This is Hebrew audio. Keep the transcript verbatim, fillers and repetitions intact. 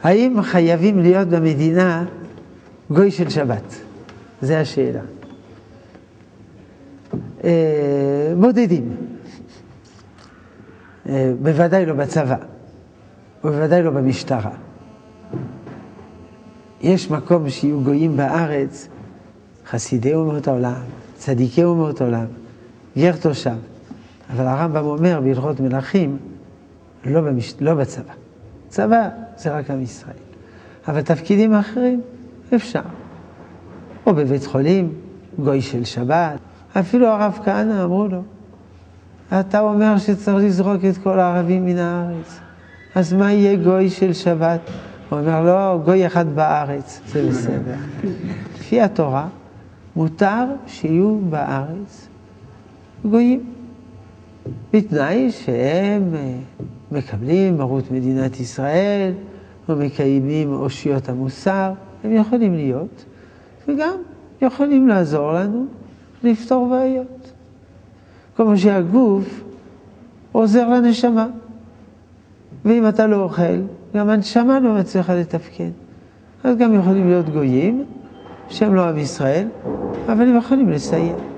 האם חייבים להיות במדינה גוי של שבת? זה השאלה. בודדים. בוודאי לא בצבא, ובוודאי לא במשטרה. יש מקום שיהיו גויים בארץ, חסידי אומות העולם, צדיקי אומות העולם, גר תושב. אבל הרמב"ם אומר בהלכות מלכים, לא, במש... לא בצבא. צבא זה רק עם ישראל. אבל תפקידים אחרים אפשר. או בבית חולים, גוי של שבת. אפילו הרב כהנא אמרו לו, אתה אומר שצריך לזרוק את כל הערבים מן הארץ. אז מה יהיה גוי של שבת? הוא אומר, לא, גוי אחד בארץ, זה בסדר. לפי התורה, מותר שיהיו בארץ גויים. בתנאי שהם מקבלים מרות מדינת ישראל, או מקיימים אושיות המוסר, הם יכולים להיות, וגם יכולים לעזור לנו לפתור בעיות. כמו שהגוף עוזר לנשמה. ואם אתה לא אוכל, גם הנשמה לא מצליחה לתפקד. אז גם יכולים להיות גויים, שהם לא עם ישראל, אבל הם יכולים לסייע.